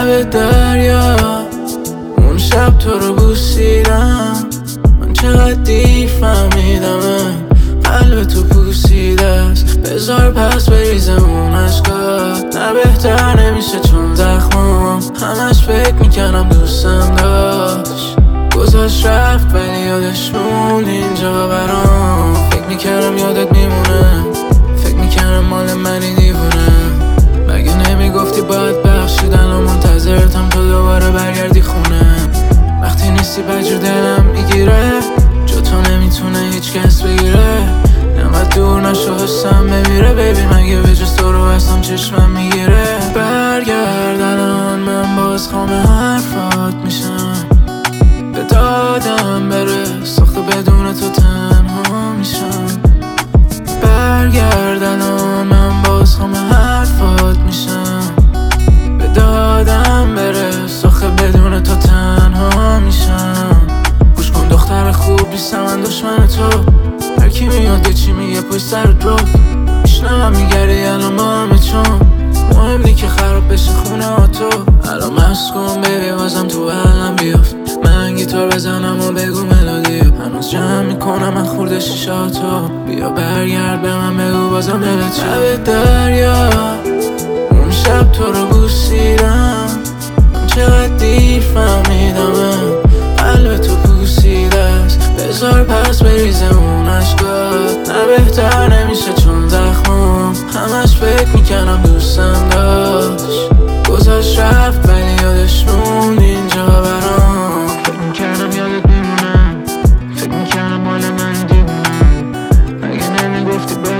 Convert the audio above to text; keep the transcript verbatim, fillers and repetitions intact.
لب دریا اون شب تو رو بوسیدم، من چقدر دیر فهمیدم قلب تو پوسیده است. بذار پس بریزه اون عشقا، نه بهتر نمیشه چون زخمم همش فکر میکنم دوستم داشت. گذاشت رفت ولی یادش موند اینجا برام. فکر میکردم یادت میمونه، فکر میکردم مال منی دیوونه. مگه نمیگفتی باید بخشیدن و منتظرتم تو دوباره برگردی خونه. وقتی نیستی بجور دلم میگیره، جو تو نمیتونه هیچ کس بگیره. نمت دور نشو حسم بمیره بیبی، مگه به جز تو رو هستم چشمم میگیره. برگرد الان من باز خام حرفات میشم، به دادم بره ساخته بدون تو تنها میشم. برگرد الان من باز خام حرفات میشم، به دادم بره ساخته بدون تو تنها میشم. گوش کن دختر خوب نیستم من دشمن تو، هر کی میاد یه چی میگه پشت سر دروک میشنم میگردی الان با همه چون. مهم نی که خراب بشه خونه ها تو، الان مست کن بیبی بازم تو حالم بیافت. من گیتار بزنم و بگو ملودیو، هنوز جمع میکنم من خورده شیشاتو. بیا برگرد به من بگو بازم دلت لب دریا اون شب تو رو بوسیدم، من چقدر دیر فهمیدم قلب تو پوسیده است. بذار پس بریزه اون عشقات، نه بهتر نمیشه چون زخمم همش فکر میکنم دوستم داشت. گذاشت رفت ولی یادش موند اینجا برام. فکر میکردم یادت میمونه، فکر میکردم مال من دیوونه. مگه نمیگفتی باید